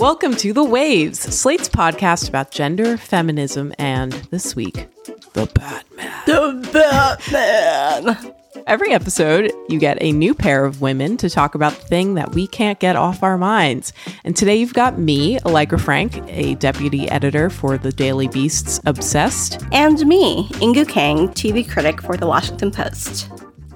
Welcome to The Waves, Slate's podcast about gender, feminism, and this week, the Batman. The Batman! Every episode, you get a new pair of women to talk about the thing that we can't get off our minds. And today you've got me, Allegra Frank, a deputy editor for the Daily Beast's Obsessed. And me, Inkoo Kang, TV critic for The Washington Post.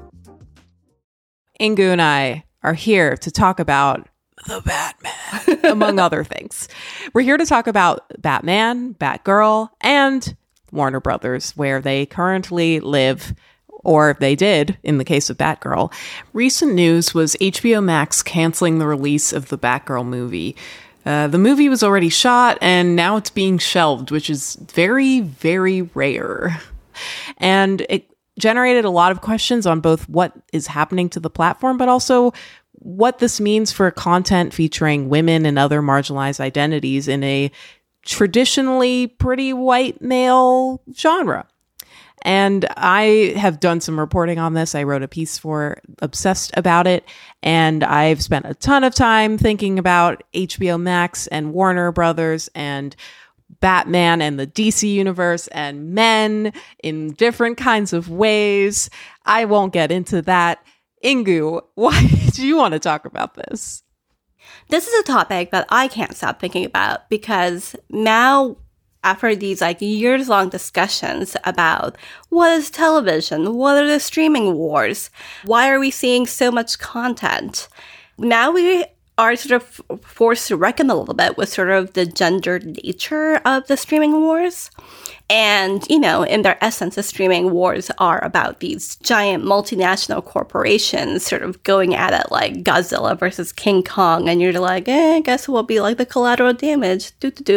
Inkoo and I are here to talk about the Batman, among other things. We're here to talk about Batman, Batgirl, and Warner Brothers, where they currently live, or they did in the case of Batgirl. Recent news was HBO Max canceling the release of the Batgirl movie. The movie was already shot, and now it's being shelved, which is very, very rare. And it generated a lot of questions on both what is happening to the platform, but also what this means for content featuring women and other marginalized identities in a traditionally pretty white male genre. And I have done some reporting on this. I wrote a piece for Obsessed about it, and I've spent a ton of time thinking about HBO Max and Warner Brothers and Batman and the DC universe and men in different kinds of ways. I won't get into that. Inkoo, why do you want to talk about this? This is a topic that I can't stop thinking about because now, after these years-long discussions about what is television, what are the streaming wars, why are we seeing so much content, now we are sort of forced to reckon a little bit with sort of the gendered nature of the streaming wars. And, you know, in their essence, the streaming wars are about these giant multinational corporations sort of going at it like Godzilla versus King Kong. And you're like, I guess we'll be like the collateral damage.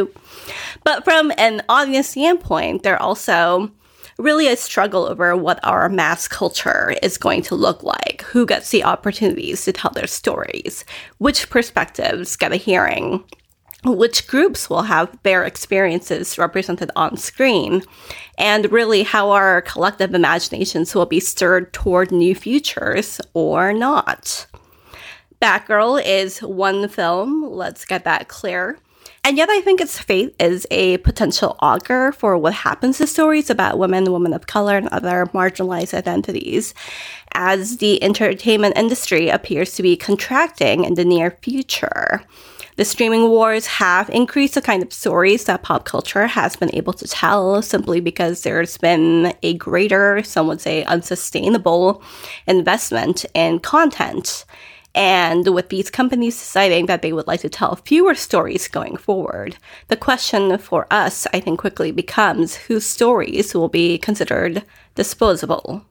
But from an audience standpoint, they're also really a struggle over what our mass culture is going to look like, who gets the opportunities to tell their stories, which perspectives get a hearing, which groups will have their experiences represented on screen, and really how our collective imaginations will be stirred toward new futures or not. Batgirl is one film, let's get that clear. And yet I think its fate is a potential augur for what happens to stories about women of color, and other marginalized identities, as the entertainment industry appears to be contracting in the near future. The streaming wars have increased the kind of stories that pop culture has been able to tell simply because there's been a greater, some would say unsustainable, investment in content. And with these companies deciding that they would like to tell fewer stories going forward, the question for us, I think, quickly becomes whose stories will be considered disposable.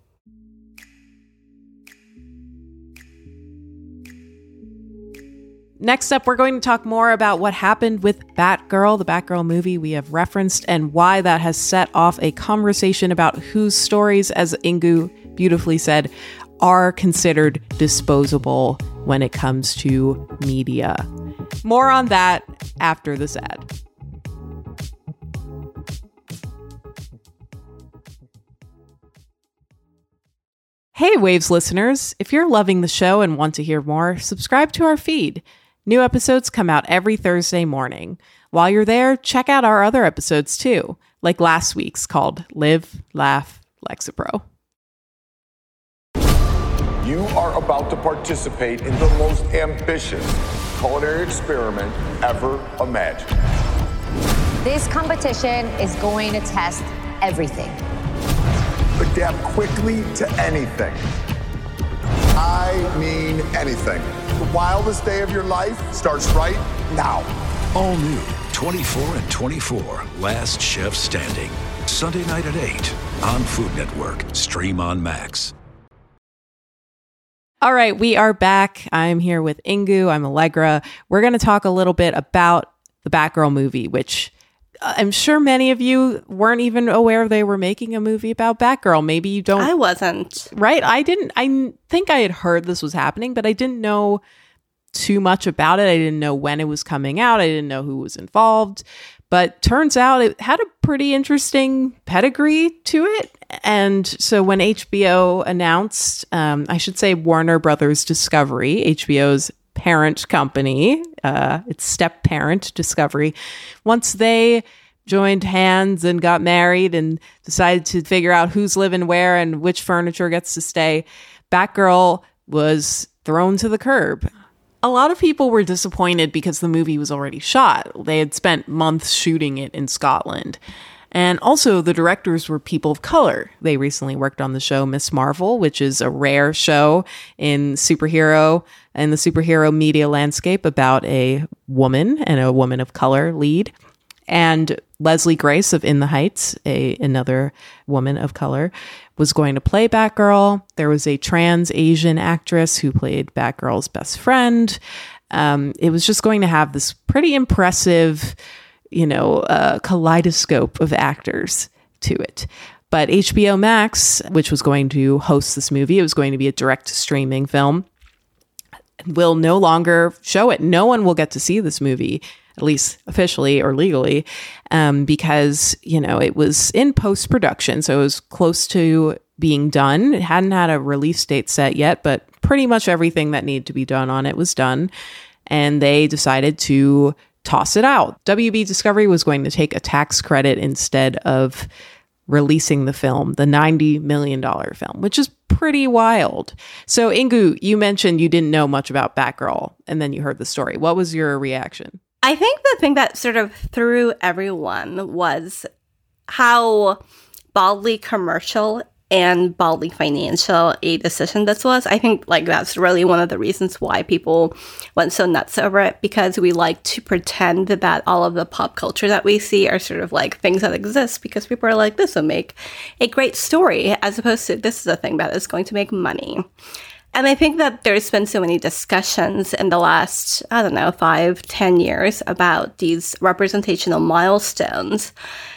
Next up, we're going to talk more about what happened with Batgirl, the Batgirl movie we have referenced, and why that has set off a conversation about whose stories, as Inkoo beautifully said, are considered disposable when it comes to media. More on that after this ad. Hey, Waves listeners. If you're loving the show and want to hear more, subscribe to our feed. New episodes come out every Thursday morning. While you're there, check out our other episodes too, like last week's called Live, Laugh, Lexapro. You are about to participate in the most ambitious culinary experiment ever imagined. This competition is going to test everything. Adapt quickly to anything. I mean anything. The wildest day of your life starts right now. All new 24 and 24, Last Chef Standing. Sunday night at 8 on Food Network. Stream on Max. All right, we are back. I'm here with Inkoo. I'm Allegra. We're going to talk a little bit about the Batgirl movie, which I'm sure many of you weren't even aware they were making a movie about Batgirl. Maybe you don't. I wasn't. Right? I didn't. I think I had heard this was happening, but I didn't know too much about it. I didn't know when it was coming out. I didn't know who was involved. But turns out it had a pretty interesting pedigree to it. And so when HBO announced, I should say Warner Brothers Discovery, HBO's parent company, its step parent, Discovery, once they joined hands and got married and decided to figure out who's living where and which furniture gets to stay, Batgirl was thrown to the curb. A lot of people were disappointed because the movie was already shot. They had spent months shooting it in Scotland. And also the directors were people of color. They recently worked on the show Miss Marvel, which is a rare show in the superhero media landscape about a woman and a woman of color lead. And Leslie Grace of In the Heights, another woman of color, was going to play Batgirl. There was a trans Asian actress who played Batgirl's best friend. It was just going to have this pretty impressive, kaleidoscope of actors to it. But HBO Max, which was going to host this movie, it was going to be a direct streaming film, will no longer show it. No one will get to see this movie, at least officially or legally, because, it was in post-production. So it was close to being done. It hadn't had a release date set yet, but pretty much everything that needed to be done on it was done. And they decided to toss it out. WB Discovery was going to take a tax credit instead of releasing the film, the $90 million film, which is pretty wild. So Inkoo, you mentioned you didn't know much about Batgirl, and then you heard the story. What was your reaction? I think the thing that sort of threw everyone was how baldly commercial and baldly financial a decision this was. I think that's really one of the reasons why people went so nuts over it, because we like to pretend that all of the pop culture that we see are sort of things that exist because people are like, this will make a great story, as opposed to this is a thing that is going to make money. And I think that there's been so many discussions in the last, 5-10 years about these representational milestones.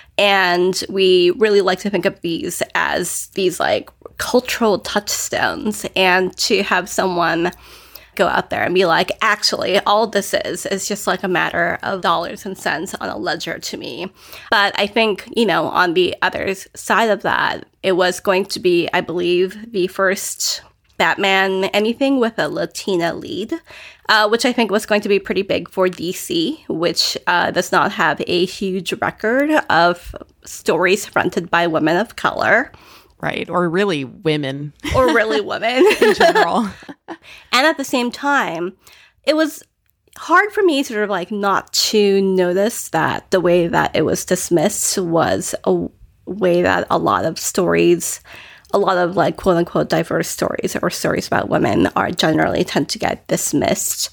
And we really like to think of these as these cultural touchstones, and to have someone go out there and be like, actually, all this is just a matter of dollars and cents on a ledger to me. But I think, on the other side of that, it was going to be, I believe, the first Batman anything with a Latina lead, which I think was going to be pretty big for DC, which does not have a huge record of stories fronted by women of color. Right, or really women. Or really women. In general. And at the same time, it was hard for me sort of not to notice that the way that it was dismissed was a way that a lot of stories, a lot of quote unquote diverse stories or stories about women generally tend to get dismissed.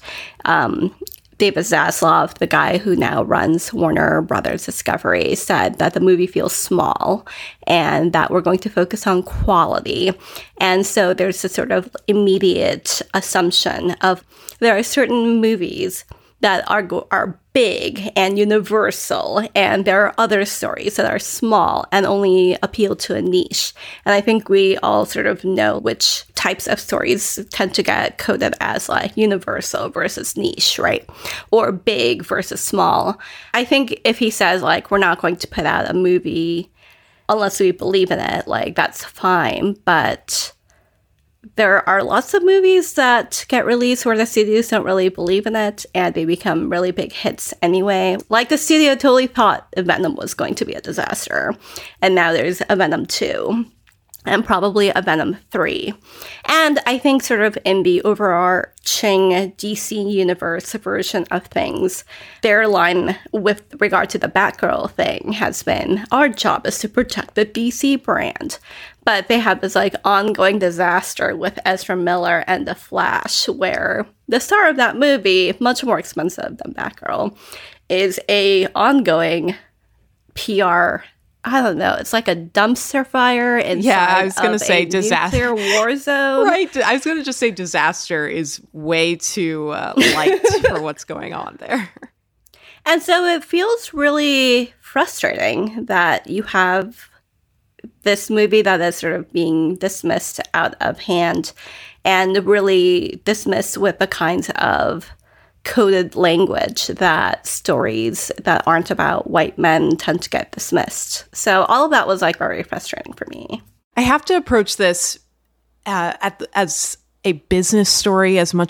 David Zaslav, the guy who now runs Warner Brothers Discovery, said that the movie feels small and that we're going to focus on quality. And so there's a sort of immediate assumption of there are certain movies that are big and universal, and there are other stories that are small and only appeal to a niche. And I think we all sort of know which types of stories tend to get coded as universal versus niche, right? Or big versus small. I think if he says we're not going to put out a movie unless we believe in it, that's fine. But there are lots of movies that get released where the studios don't really believe in it, and they become really big hits anyway. The studio totally thought Venom was going to be a disaster, and now there's a Venom 2, and probably a Venom 3. And I think sort of in the overarching DC Universe version of things, their line with regard to the Batgirl thing has been, our job is to protect the DC brand. But they have this ongoing disaster with Ezra Miller and The Flash, where the star of that movie, much more expensive than Batgirl, is a ongoing PR, I don't know, it's like a dumpster fire inside I was going to say disaster. Nuclear war zone. Right. I was going to just say disaster is way too light for what's going on there. And so it feels really frustrating that you have this movie that is sort of being dismissed out of hand and really dismissed with the kinds of coded language that stories that aren't about white men tend to get dismissed. So all of that was very frustrating for me. I have to approach this as a business story as much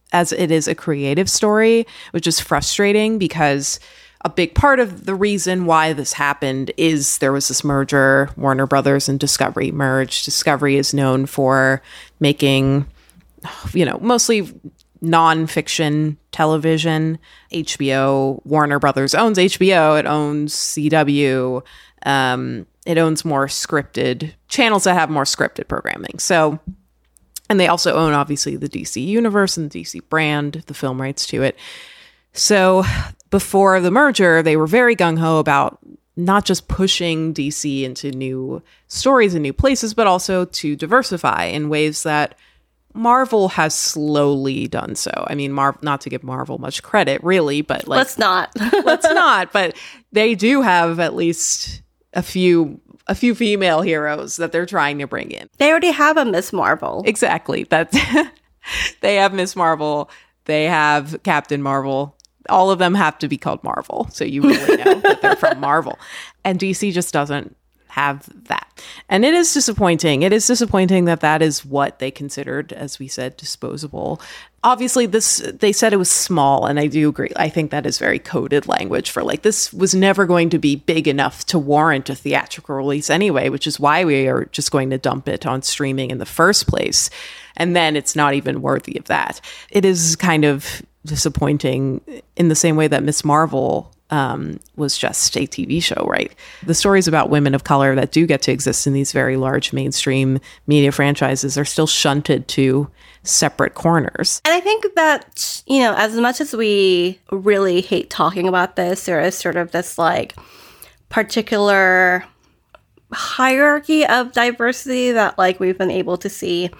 as it is a creative story, which is frustrating because a big part of the reason why this happened is there was this merger. Warner Brothers and Discovery merged. Discovery is known for making, mostly nonfiction television. HBO, Warner Brothers owns HBO. It owns CW. It owns more scripted channels that have more scripted programming. So, and they also own, obviously, the DC universe and the DC brand, the film rights to it. So before the merger, they were very gung-ho about not just pushing DC into new stories and new places, but also to diversify in ways that Marvel has slowly done so. I mean, not to give Marvel much credit, really, but let's not. Let's not. But they do have at least a few female heroes that they're trying to bring in. They already have a Miss Marvel. Exactly. They have Miss Marvel. They have Captain Marvel. All of them have to be called Marvel, so you really know that they're from Marvel. And DC just doesn't have that. And it is disappointing. It is disappointing that is what they considered, as we said, disposable. Obviously, they said it was small, and I do agree. I think that is very coded language for this was never going to be big enough to warrant a theatrical release anyway, which is why we are just going to dump it on streaming in the first place. And then it's not even worthy of that. It is kind of disappointing in the same way that Miss Marvel was just a TV show, right? The stories about women of color that do get to exist in these very large mainstream media franchises are still shunted to separate corners. And I think that, as much as we really hate talking about this, there is sort of this particular hierarchy of diversity that we've been able to see.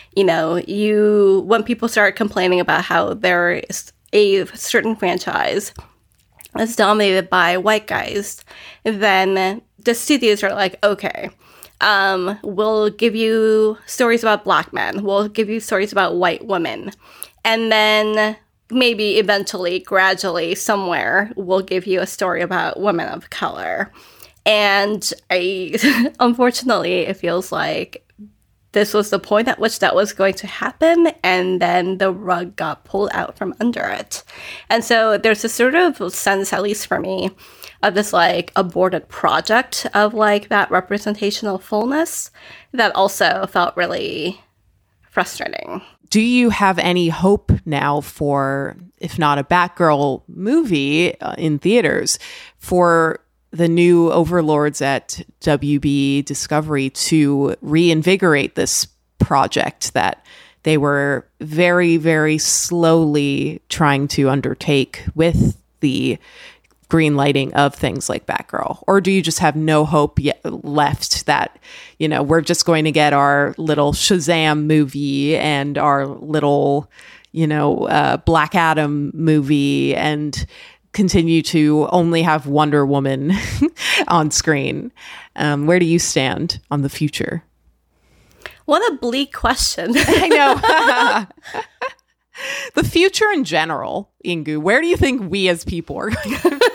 When people start complaining about how there is a certain franchise that's dominated by white guys, then the studios are like, okay, we'll give you stories about black men. We'll give you stories about white women. And then maybe eventually, gradually, somewhere, we'll give you a story about women of color. And unfortunately, it feels like this was the point at which that was going to happen, and then the rug got pulled out from under it. And so there's a sort of sense, at least for me, of this aborted project of that representational fullness that also felt really frustrating. Do you have any hope now for, if not a Batgirl movie in theaters, for the new overlords at WB Discovery to reinvigorate this project that they were very, very slowly trying to undertake with the green lighting of things like Batgirl? Or do you just have no hope yet left that, we're just going to get our little Shazam movie and our little, Black Adam movie and continue to only have Wonder Woman on screen? Where do you stand on the future? What a bleak question. I know. The future in general, Inkoo, where do you think we as people are going?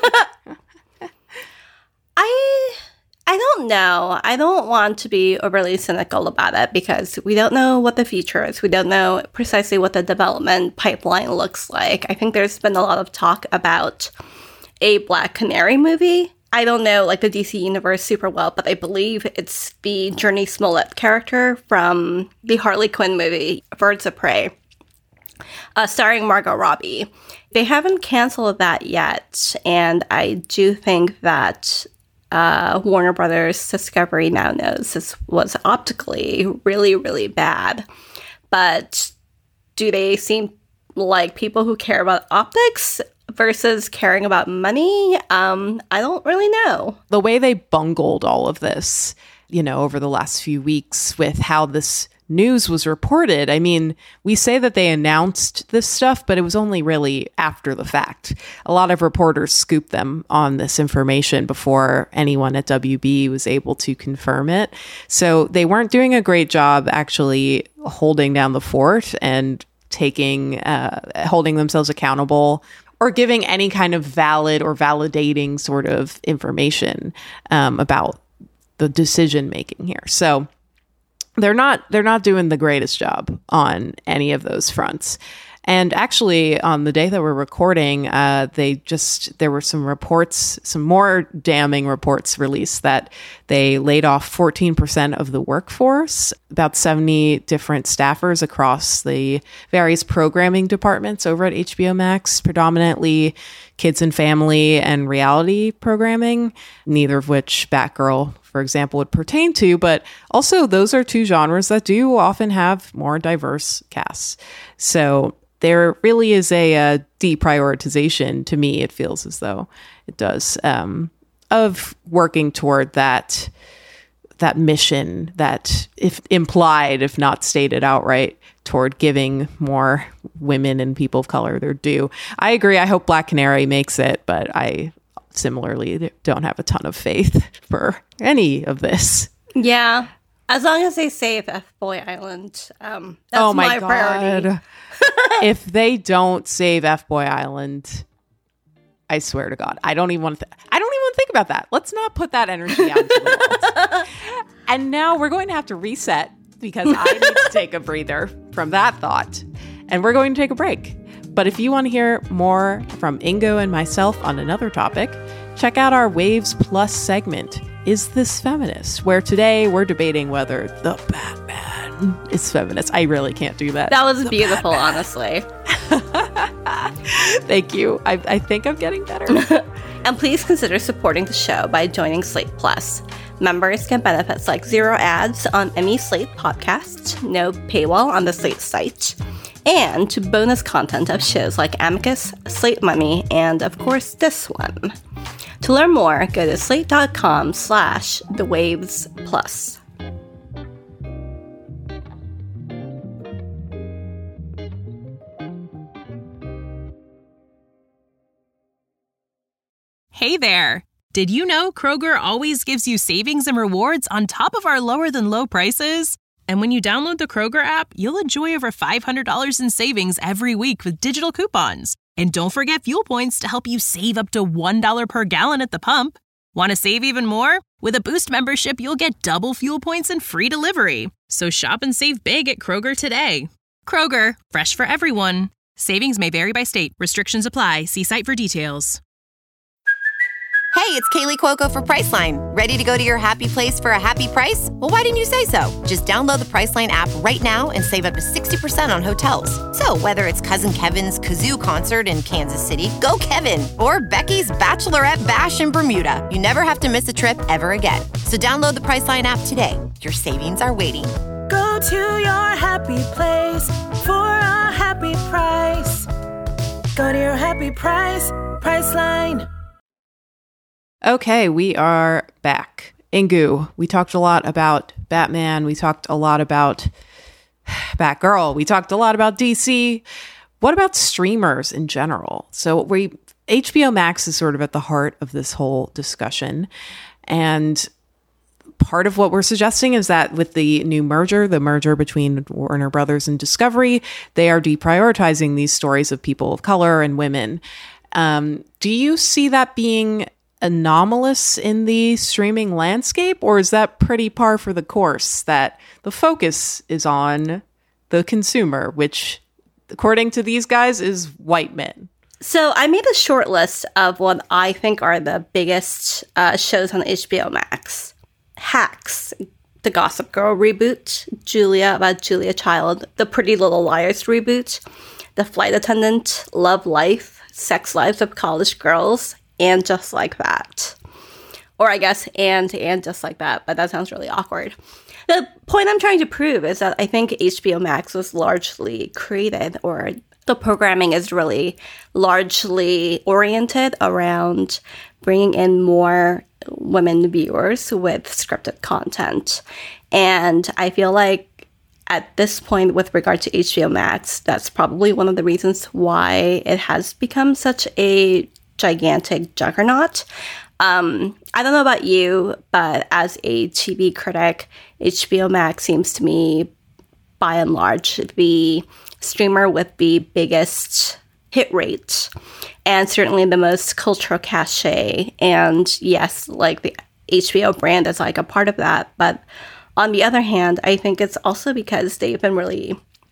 I don't know. I don't want to be overly cynical about it because we don't know what the future is. We don't know precisely what the development pipeline looks like. I think there's been a lot of talk about a Black Canary movie. I don't know the DC universe super well, but I believe it's the Journey Smollett character from the Harley Quinn movie, Birds of Prey, starring Margot Robbie. They haven't canceled that yet, and I do think that Warner Brothers Discovery now knows this was optically really, really bad. But do they seem like people who care about optics versus caring about money? I don't really know. The way they bungled all of this, over the last few weeks with how this news was reported. I mean, we say that they announced this stuff, but it was only really after the fact. A lot of reporters scooped them on this information before anyone at WB was able to confirm it. So they weren't doing a great job actually holding down the fort and holding themselves accountable or giving any kind of valid or validating sort of information about the decision making here. So they're not doing the greatest job on any of those fronts. And actually, on the day that we're recording, there were some reports, some more damning reports released that they laid off 14% of the workforce, about 70 different staffers across the various programming departments over at HBO Max, predominantly kids and family and reality programming, neither of which Batgirl, for example, would pertain to. But also, those are two genres that do often have more diverse casts. So there really is a deprioritization, to me, it feels as though it does, of working toward that mission that, if implied, if not stated outright, toward giving more women and people of color their due. I agree. I hope Black Canary makes it, but I similarly don't have a ton of faith for any of this. Yeah. As long as they save F-Boy Island, that's my priority. If they don't save F-Boy Island, I swear to God, I don't even want to think about that. Let's not put that energy out into the world. And now we're going to have to reset because I need to take a breather from that thought. And we're going to take a break. But if you want to hear more from Ingo and myself on another topic, check out our Waves Plus segment, Is This Feminist? Where today we're debating whether the Batman is feminist. I really can't do that. That was beautiful, honestly. Thank you. I think I'm getting better. And please consider supporting the show by joining Slate Plus. Members get benefits like 0 ads on any Slate podcast, no paywall on the Slate site, and bonus content of shows like Amicus, Slate Money, and of course this one. To learn more, go to slate.com/thewavesplus. Hey there! Did you know Kroger always gives you savings and rewards on top of our lower-than-low prices? And when you download the Kroger app, you'll enjoy over $500 in savings every week with digital coupons. And don't forget fuel points to help you save up to $1 per gallon at the pump. Want to save even more? With a Boost membership, you'll get double fuel points and free delivery. So shop and save big at Kroger today. Kroger, fresh for everyone. Savings may vary by state. Restrictions apply. See site for details. Hey, it's Kaylee Cuoco for Priceline. Ready to go to your happy place for a happy price? Well, why didn't you say so? Just download the Priceline app right now and save up to 60% on hotels. So whether it's Cousin Kevin's Kazoo Concert in Kansas City, go Kevin, or Becky's Bachelorette Bash in Bermuda, you never have to miss a trip ever again. So download the Priceline app today. Your savings are waiting. Go to your happy place for a happy price. Go to your happy price, Priceline. Okay, we are back. Ingu, we talked a lot about Batman. We talked a lot about Batgirl. We talked a lot about DC. What about streamers in general? So HBO Max is sort of at the heart of this whole discussion. And part of what we're suggesting is that with the new merger, the merger between Warner Brothers and Discovery, they are deprioritizing these stories of people of color and women. Do you see that being anomalous in the streaming landscape, or is that pretty par for the course that the focus is on the consumer, which according to these guys is white men? So I made a short list of what I think are the biggest shows on HBO Max. Hacks, the Gossip Girl reboot, Julia about Julia Child, the Pretty Little Liars reboot, The Flight Attendant, Love Life, Sex Lives of College Girls, and Just Like That. Or I guess, and Just Like That, but that sounds really awkward. The point I'm trying to prove is that I think HBO Max was largely created, or the programming is really largely oriented around bringing in more women viewers with scripted content. And I feel like at this point, with regard to HBO Max, that's probably one of the reasons why it has become such a gigantic juggernaut. I don't know about you, but as a TV critic, HBO Max seems to me, by and large, the streamer with the biggest hit rate and certainly the most cultural cachet. And yes, like the HBO brand is like a part of that. But on the other hand, I think it's also because they've been really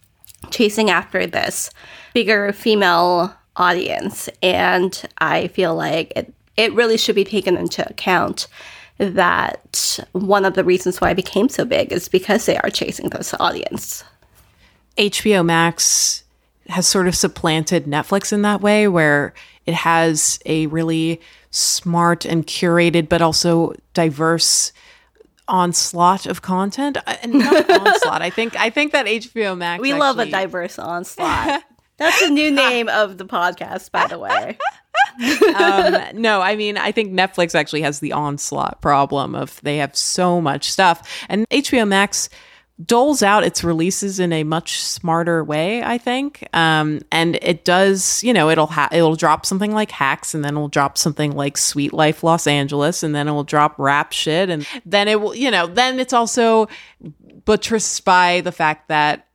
chasing after this bigger female audience. And I feel like it really should be taken into account that one of the reasons why it became so big is because they are chasing this audience. HBO Max has sort of supplanted Netflix in that way, where it has a really smart and curated, but also diverse onslaught of content. And not onslaught. I think that HBO Max. We love a diverse onslaught. That's a new name of the podcast, by the way. No, I mean, I think Netflix actually has the onslaught problem of they have so much stuff, and HBO Max doles out its releases in a much smarter way, I think. And it does, it'll drop something like Hacks, and then it'll drop something like Sweet Life Los Angeles, and then it will drop rap shit, and then it will, then it's also buttressed by the fact that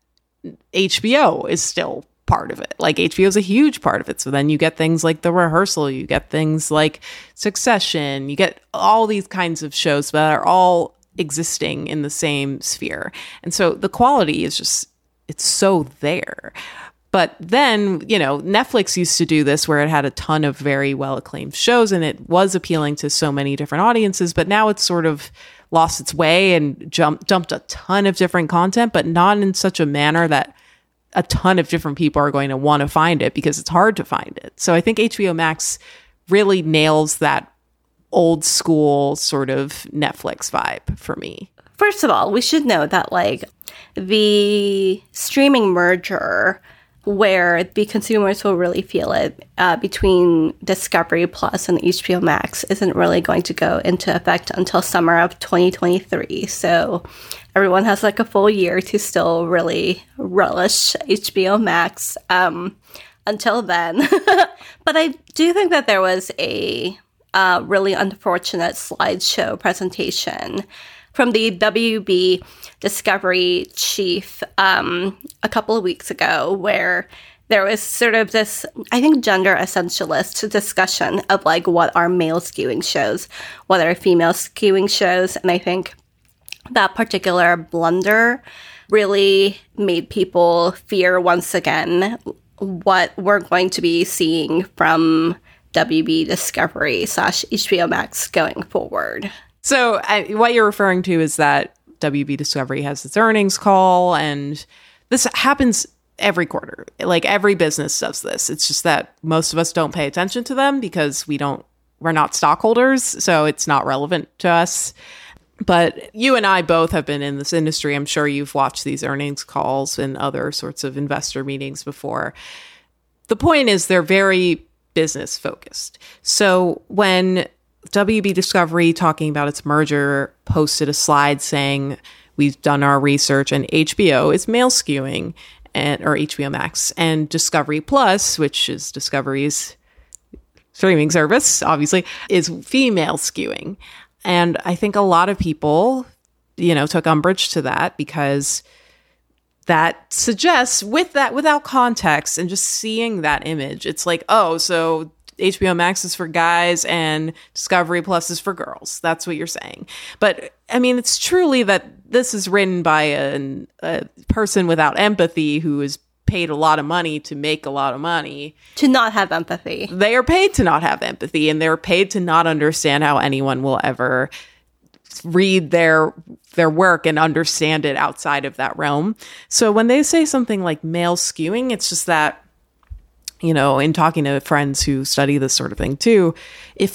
HBO is still part of it. Like, HBO is a huge part of it. So then you get things like The Rehearsal, you get things like Succession, you get all these kinds of shows that are all existing in the same sphere. And so the quality is just, it's so there. But then, Netflix used to do this where it had a ton of very well acclaimed shows and it was appealing to so many different audiences, but now it's sort of lost its way and dumped a ton of different content, but not in such a manner that a ton of different people are going to want to find it, because it's hard to find it. So I think HBO Max really nails that old school sort of Netflix vibe for me. First of all, we should know that the streaming merger, where the consumers will really feel it between Discovery Plus and HBO Max, isn't really going to go into effect until summer of 2023. So everyone has a full year to still really relish HBO Max until then. But I do think that there was a really unfortunate slideshow presentation from the WB Discovery chief a couple of weeks ago, where there was sort of this, I think, gender essentialist discussion of what are male skewing shows, what are female skewing shows. And I think that particular blunder really made people fear once again what we're going to be seeing from WB Discovery / HBO Max going forward. So what you're referring to is that WB Discovery has its earnings call, and this happens every quarter. Every business does this. It's just that most of us don't pay attention to them because we're not stockholders, so it's not relevant to us. But you and I both have been in this industry. I'm sure you've watched these earnings calls and other sorts of investor meetings before. The point is they're very business focused. So when WB Discovery, talking about its merger, posted a slide saying we've done our research and HBO is male skewing, or HBO Max, and Discovery Plus, which is Discovery's streaming service, obviously, is female skewing. And I think a lot of people, took umbrage to that, because that suggests, without context and just seeing that image, it's so HBO Max is for guys and Discovery Plus is for girls. That's what you're saying. But I mean, it's truly that this is written by a person without empathy who is paid a lot of money to make a lot of money. To not have empathy. They are paid to not have empathy, and they're paid to not understand how anyone will ever read their work and understand it outside of that realm. So when they say something like male skewing, it's just that, in talking to friends who study this sort of thing too, if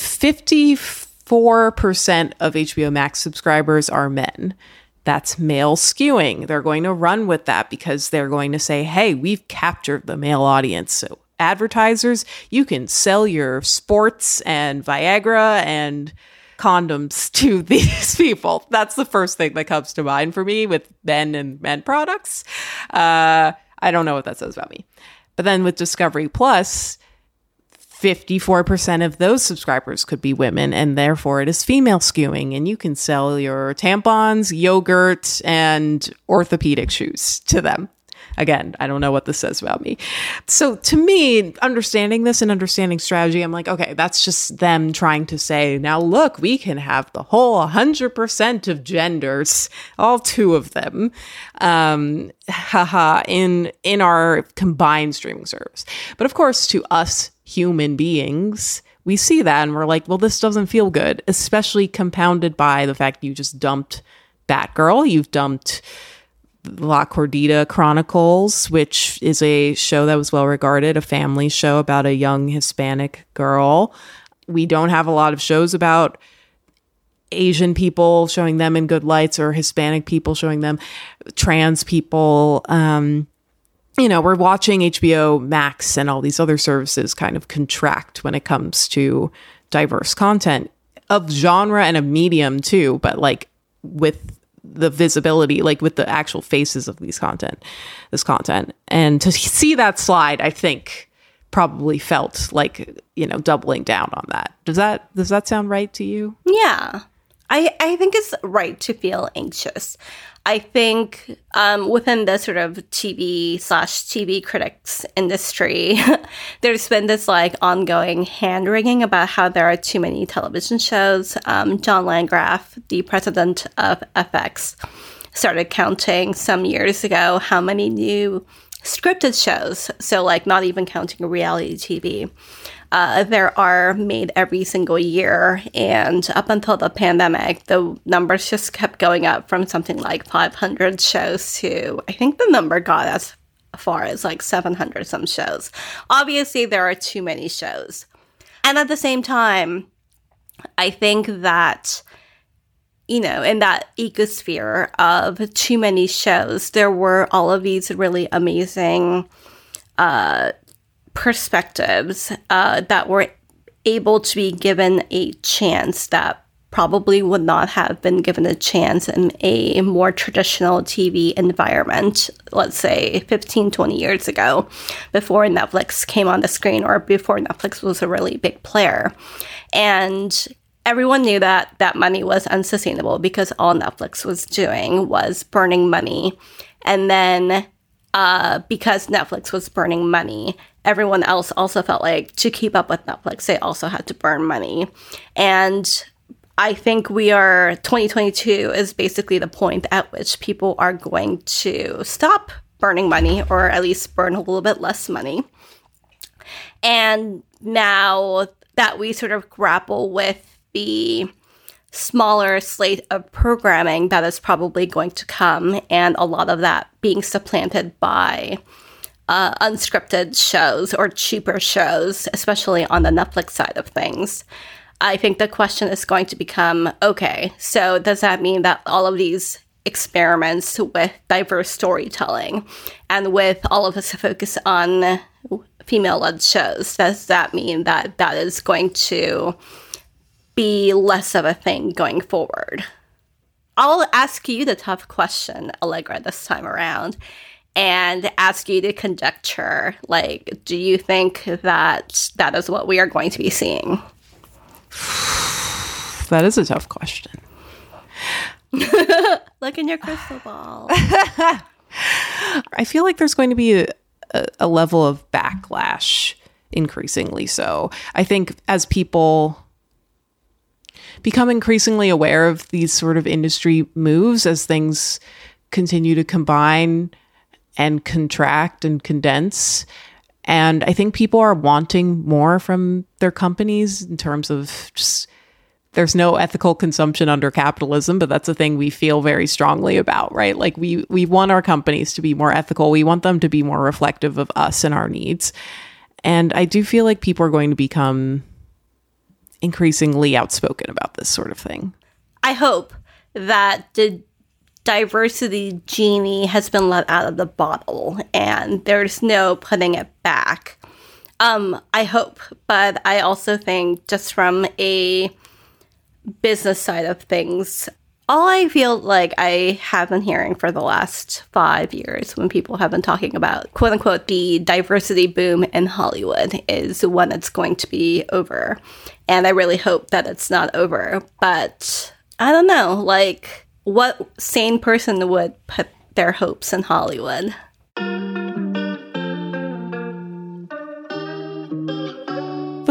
54% of HBO Max subscribers are men, that's male skewing. They're going to run with that because they're going to say, hey, we've captured the male audience. So advertisers, you can sell your sports and Viagra and condoms to these people. That's the first thing that comes to mind for me with men and men products. I don't know what that says about me. But then with Discovery Plus, 54% of those subscribers could be women, and therefore it is female skewing. And you can sell your tampons, yogurt, and orthopedic shoes to them. Again, I don't know what this says about me. So to me, understanding this and understanding strategy, I'm like, okay, that's just them trying to say, now look, we can have the whole 100% of genders, all two of them, in our combined streaming service. But of course, to us human beings, we see that and we're like, well, this doesn't feel good, especially compounded by the fact you just dumped Batgirl, you've dumped La Cordita Chronicles, which is a show that was well regarded, a family show about a young Hispanic girl. We don't have a lot of shows about Asian people, showing them in good lights, or Hispanic people, showing them, trans people. We're watching HBO Max and all these other services kind of contract when it comes to diverse content of genre and of medium too, but like with the visibility, like with the actual faces of this content. And to see that slide, I think probably felt like, doubling down on that. Does that sound right to you? Yeah. I think it's right to feel anxious. I think within the sort of TV/TV critics industry, there's been this like ongoing hand-wringing about how there are too many television shows. John Landgraf, the president of FX, started counting some years ago how many new scripted shows, so like not even counting reality TV, there are made every single year. And up until the pandemic, the numbers just kept going up from something like 500 shows to, I think the number got as far as like 700 some shows. Obviously, there are too many shows. And at the same time, I think that, in that ecosphere of too many shows, there were all of these really amazing perspectives that were able to be given a chance that probably would not have been given a chance in a more traditional TV environment, let's say 15, 20 years ago, before Netflix came on the screen or before Netflix was a really big player. And everyone knew that that money was unsustainable because all Netflix was doing was burning money. And then because Netflix was burning money, everyone else also felt like to keep up with Netflix, they also had to burn money. And I think 2022 is basically the point at which people are going to stop burning money, or at least burn a little bit less money. And now that we sort of grapple with the smaller slate of programming that is probably going to come, and a lot of that being supplanted by unscripted shows or cheaper shows, especially on the Netflix side of things, I think the question is going to become, okay, so does that mean that all of these experiments with diverse storytelling and with all of this focus on female-led shows, does that mean that that is going to be less of a thing going forward? I'll ask you the tough question, Allegra, this time around, and ask you to conjecture, like, do you think that that is what we are going to be seeing? That is a tough question. Look in your crystal ball. I feel like there's going to be a level of backlash, increasingly so. I think as people become increasingly aware of these sort of industry moves, as things continue to combine and contract and condense. And I think people are wanting more from their companies in terms of just, there's no ethical consumption under capitalism, but that's a thing we feel very strongly about, right? Like we want our companies to be more ethical. We want them to be more reflective of us and our needs. And I do feel like people are going to become increasingly outspoken about this sort of thing. I hope that the diversity genie has been let out of the bottle and there's no putting it back. I hope, but I also think just from a business side of things, all I feel like I have been hearing for the last 5 years when people have been talking about, quote unquote, the diversity boom in Hollywood is when it's going to be over. And I really hope that it's not over. But I don't know, like, what sane person would put their hopes in Hollywood?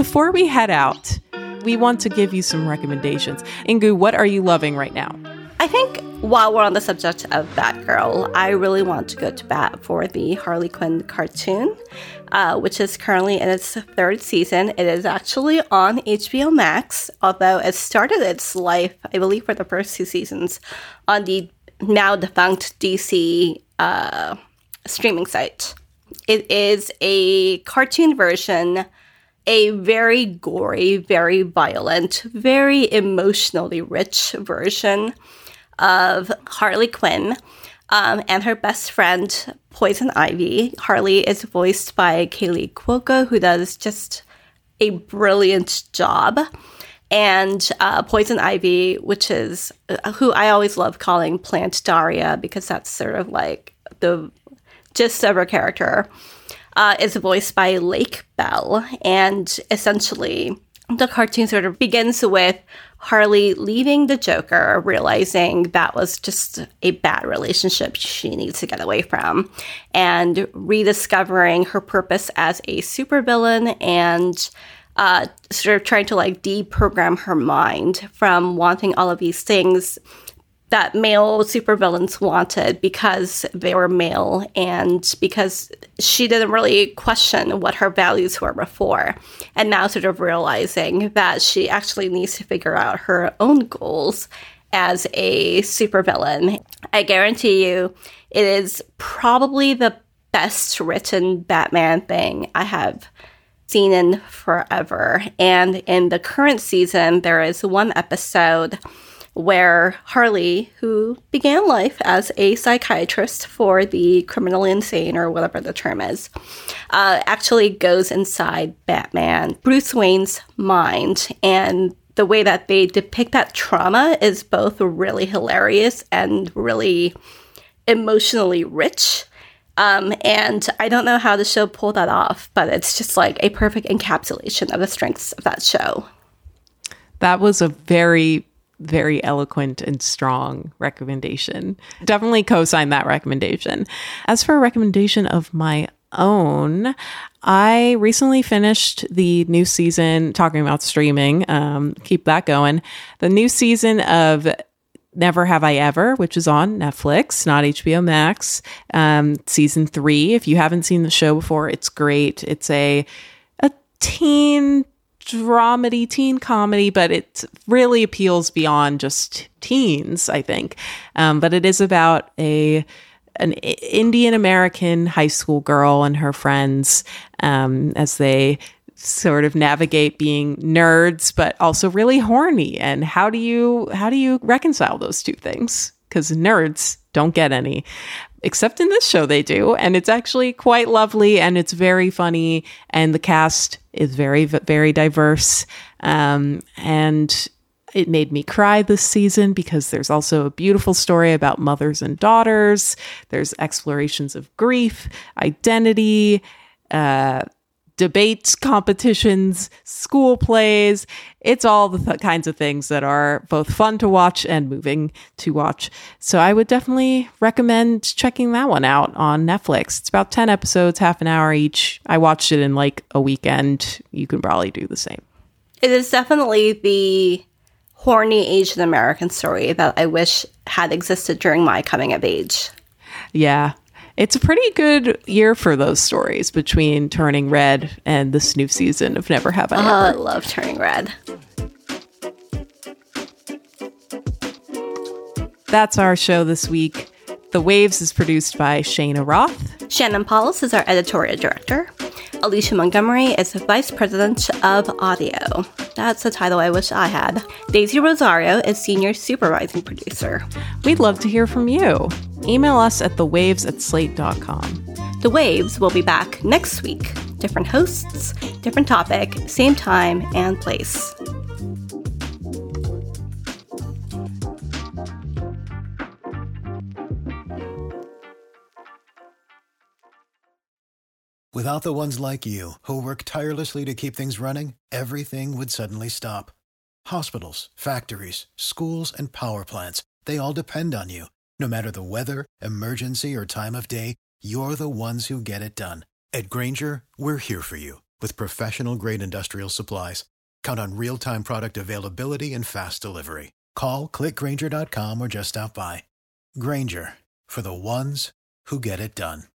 before we head out, we want to give you some recommendations. Inkoo, what are you loving right now? I think while we're on the subject of Batgirl, I really want to go to bat for the Harley Quinn cartoon, which is currently in its 3rd season. It is actually on HBO Max, although it started its life, I believe, for the first 2 seasons on the now defunct DC streaming site. It is a cartoon version, a very gory, very violent, very emotionally rich version of Harley Quinn and her best friend, Poison Ivy. Harley is voiced by Kaley Cuoco, who does just a brilliant job. And Poison Ivy, which is who I always love calling Plant Daria, because that's sort of like the gist of her character, is voiced by Lake Bell. And essentially, the cartoon sort of begins with Harley leaving the Joker, realizing that was just a bad relationship she needs to get away from, and rediscovering her purpose as a supervillain and sort of trying to like deprogram her mind from wanting all of these things that male supervillains wanted because they were male and because she didn't really question what her values were before. And now sort of realizing that she actually needs to figure out her own goals as a supervillain. I guarantee you it is probably the best written Batman thing I have seen in forever. And in the current season, there is one episode where Harley, who began life as a psychiatrist for the criminally insane, or whatever the term is, actually goes inside Batman, Bruce Wayne's mind. And the way that they depict that trauma is both really hilarious and really emotionally rich. And I don't know how the show pulled that off, but it's just like a perfect encapsulation of the strengths of that show. That was a very eloquent and strong recommendation. Definitely co-sign that recommendation. As for a recommendation of my own, I recently finished the new season, talking about streaming, keep that going. The new season of Never Have I Ever, which is on Netflix, not HBO Max, season 3. If you haven't seen the show before, it's great. It's a teen dramedy, teen comedy, but it really appeals beyond just teens, I think. But it is about an Indian American high school girl and her friends as they sort of navigate being nerds, but also really horny. And how do you reconcile those two things? Because nerds don't get any. Except in this show they do, and it's actually quite lovely, and it's very funny, and the cast is very, very diverse, and it made me cry this season because there's also a beautiful story about mothers and daughters. There's explorations of grief, identity, debate competitions, school plays. It's all the kinds of things that are both fun to watch and moving to watch. So I would definitely recommend checking that one out on Netflix. It's about 10 episodes, half an hour each. I watched it in like a weekend. You can probably do the same. It is definitely the horny Asian American story that I wish had existed during my coming of age. Yeah. It's a pretty good year for those stories between Turning Red and this new season of Never Have I Ever. I love Turning Red. That's our show this week. The Waves is produced by Shayna Roth. Shannon Paulus is our editorial director. Alicia Montgomery is the vice president of audio. That's a title I wish I had. Daisy Rosario is senior supervising producer. We'd love to hear from you. Email us at thewaves@slate.com. The Waves will be back next week. Different hosts, different topic, same time and place. Without the ones like you, who work tirelessly to keep things running, everything would suddenly stop. Hospitals, factories, schools, and power plants, they all depend on you. No matter the weather, emergency, or time of day, you're the ones who get it done. At Grainger, we're here for you With professional-grade industrial supplies, count on real-time product availability and fast delivery. Call, click Grainger.com, or just stop by. Grainger, for the ones who get it done.